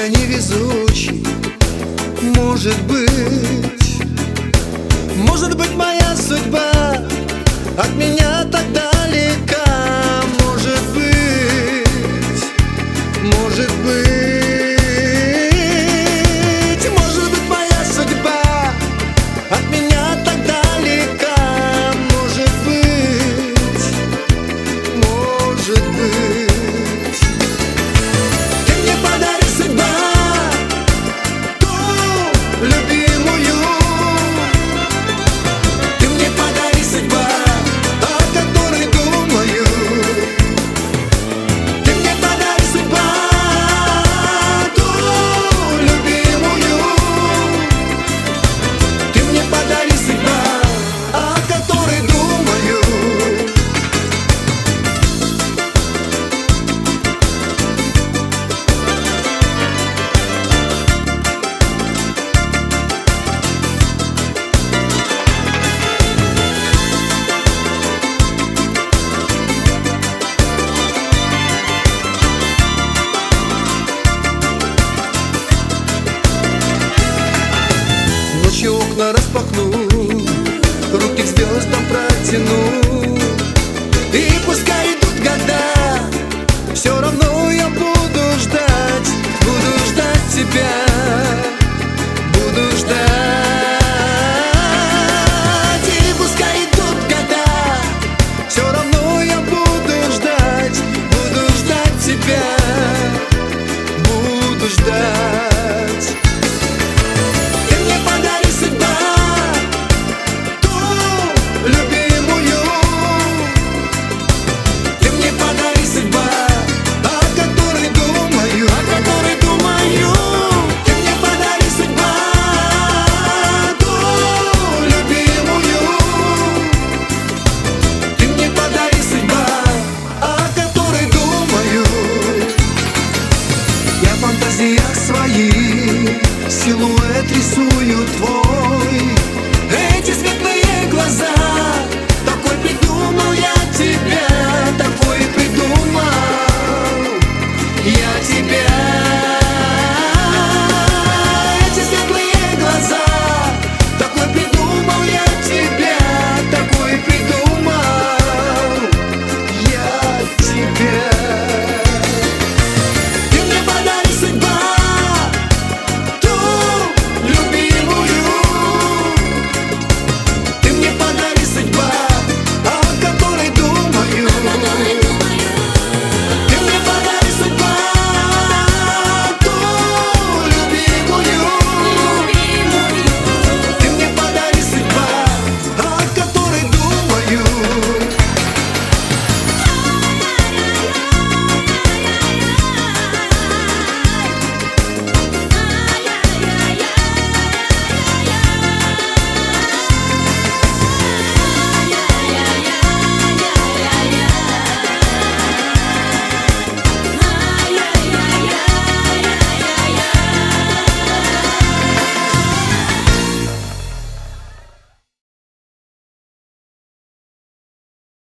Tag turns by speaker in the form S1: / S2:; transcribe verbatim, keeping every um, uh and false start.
S1: невезучий, может быть, может быть, моя судьба от меня так далека. Может быть, может быть, может быть, моя судьба от меня так далека. Может быть, может быть, ты мне подари, судьба, ту любимую. Ты мне подари, судьба, о которой думаю. Ты мне подари, судьба, ту любимую. Ты мне подари, судьба, о которой думаю. Ночью окна распахну, руки к звездам протяну, и пускай идут года, все равно я буду ждать, буду ждать тебя.